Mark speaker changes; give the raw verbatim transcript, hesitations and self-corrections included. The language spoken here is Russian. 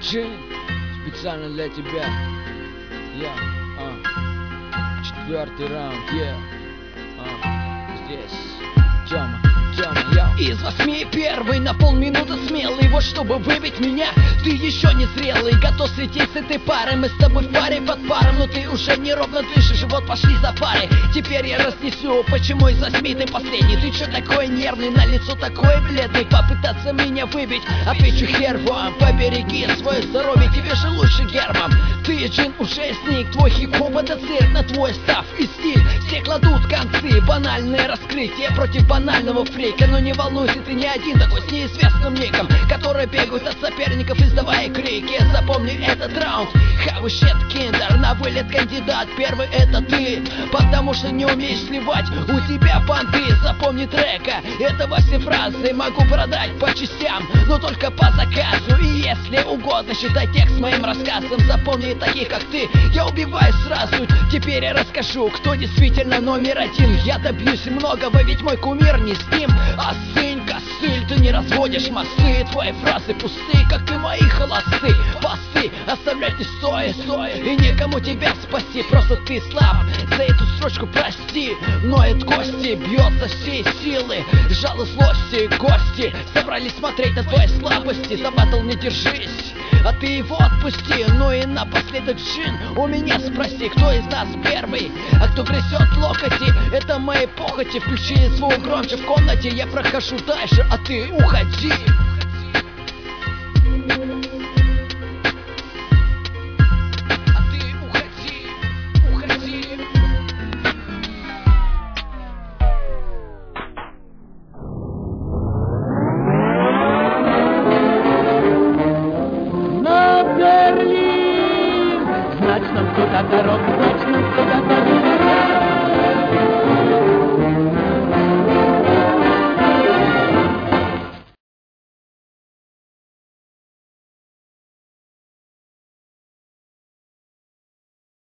Speaker 1: Джин, специально для тебя. Я, а, четвертый раунд, я, а, здесь, Тёма, Тёма, я.
Speaker 2: Из восьми первый на полминуты смелый. Вот чтобы выбить меня, ты еще не зрелый. Готов светить с этой парой. Мы с тобой в паре под паром, но ты уже неровно дышишь. Вот пошли за парой. Теперь я разнесу, почему из восьми ты последний. Ты че такой нервный, на лицо такой бледный? Попытаться меня выбить, отвечу хер вам. Побереги свое здоровье, тебе же лучше гермом. Ты, Джин, уже сник. Твой хип-хоп это цирк, на твой став и стиль все кладут концы. Банальное раскрытие против банального фрика. Но не волнуйся, ты не один такой с неизвестным ником, которые бегают от соперников, издавая крики. Запомни этот раунд. Хаву щет киндер, на вылет кандидат. Первый это ты, потому что не умеешь сливать. У тебя понты, запомни трека. Это все фразы могу продать по частям, но только по заказу. И если угодно, считай текст моим рассказом. Запомни таких, как ты, я убиваю сразу. Теперь я расскажу, кто действительно номер один. Я добьюсь многого, ведь мой кумир не с ним. А сын, косыль, ты не разводишь мосты. Твои фразы пусты, как и мои холосты. Посты оставлять не стоит, стоит. И некому тебя спасти, просто ты слаб. За эту строчку прости. Ноет кости, бьет со всей силы. Жало злости, гости собрались смотреть на твои слабости. За батл не держись, а ты его отпусти. Ну и напоследок, Джин, у меня спроси, кто из нас первый, а кто грызет локоти. Это мои похоти, включи звук громче в комнате. Я прохожу дальше, а ты уходи. А ты уходи, уходи.
Speaker 3: На Берлин! Знать нам куда дорога, знать нам куда дорога.